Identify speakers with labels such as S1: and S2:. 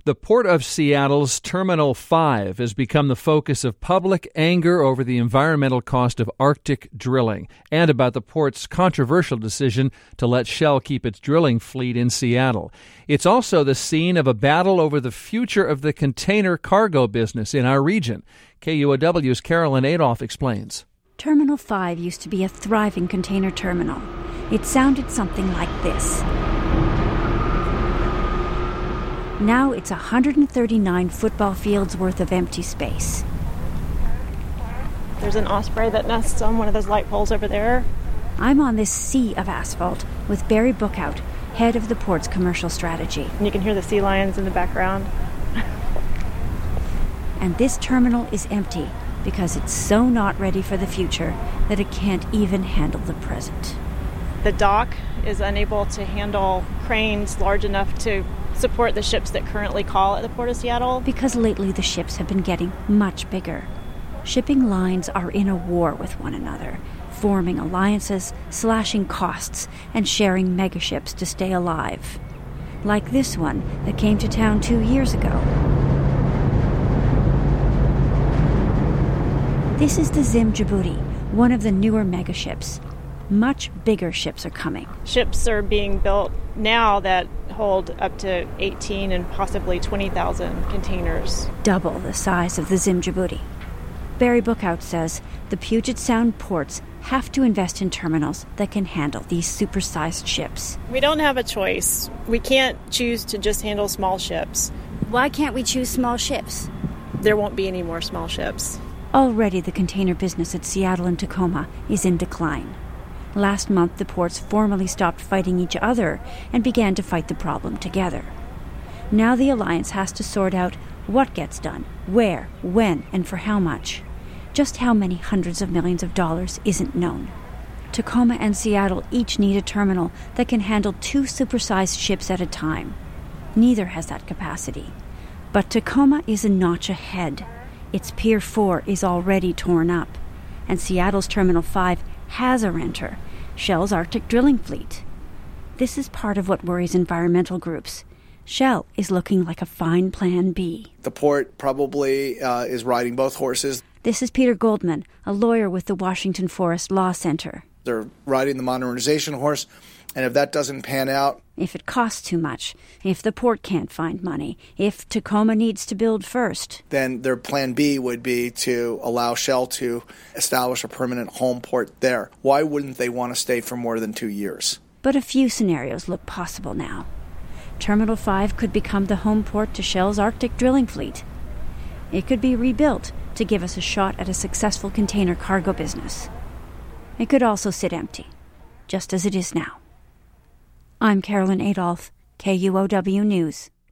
S1: The Port of Seattle's Terminal 5 has become the focus of public anger over the environmental cost of Arctic drilling and about the port's controversial decision to let Shell keep its drilling fleet in Seattle. It's also the scene of a battle over the future of the container cargo business in our region. KUOW's Carolyn Adolph explains.
S2: Terminal 5 used to be a thriving container terminal. It sounded something like this. Now it's 139 football fields worth of empty space.
S3: There's an osprey that nests on one of those light poles over there.
S2: I'm on this sea of asphalt with Barry Bookout, head of the port's commercial strategy.
S3: And you can hear the sea lions in the background.
S2: And this terminal is empty because it's so not ready for the future that it can't even handle the present.
S3: The dock is unable to handle cranes large enough to support the ships that currently call at the Port of Seattle.
S2: Because lately the ships have been getting much bigger. Shipping lines are in a war with one another, forming alliances, slashing costs, and sharing megaships to stay alive. Like this one that came to town 2 years ago. This is the Zim Djibouti, one of the newer megaships. Much bigger ships are coming.
S3: Ships are being built now that hold up to 18 and possibly 20,000 containers.
S2: Double the size of the Zim Djibouti. Barry Bookout says the Puget Sound ports have to invest in terminals that can handle these supersized ships.
S3: We don't have a choice. We can't choose to just handle small ships.
S2: Why can't we choose small ships?
S3: There won't be any more small ships.
S2: Already the container business at Seattle and Tacoma is in decline. Last month, the ports formally stopped fighting each other and began to fight the problem together. Now the alliance has to sort out what gets done, where, when, and for how much. Just how many hundreds of millions of dollars isn't known. Tacoma and Seattle each need a terminal that can handle 2 supersized ships at a time. Neither has that capacity. But Tacoma is a notch ahead. Its Pier 4 is already torn up, and Seattle's Terminal 5 has a renter, Shell's Arctic drilling fleet. This is part of what worries environmental groups. Shell is looking like a fine plan B.
S4: The port probably is riding both horses.
S2: This is Peter Goldman, a lawyer with the Washington Forest Law Center.
S4: They're riding the modernization horse, and if that doesn't pan out...
S2: If it costs too much, if the port can't find money, if Tacoma needs to build first...
S4: Then their plan B would be to allow Shell to establish a permanent home port there. Why wouldn't they want to stay for more than 2 years?
S2: But a few scenarios look possible now. Terminal 5 could become the home port to Shell's Arctic drilling fleet. It could be rebuilt to give us a shot at a successful container cargo business. It could also sit empty, just as it is now. I'm Carolyn Adolph, KUOW News.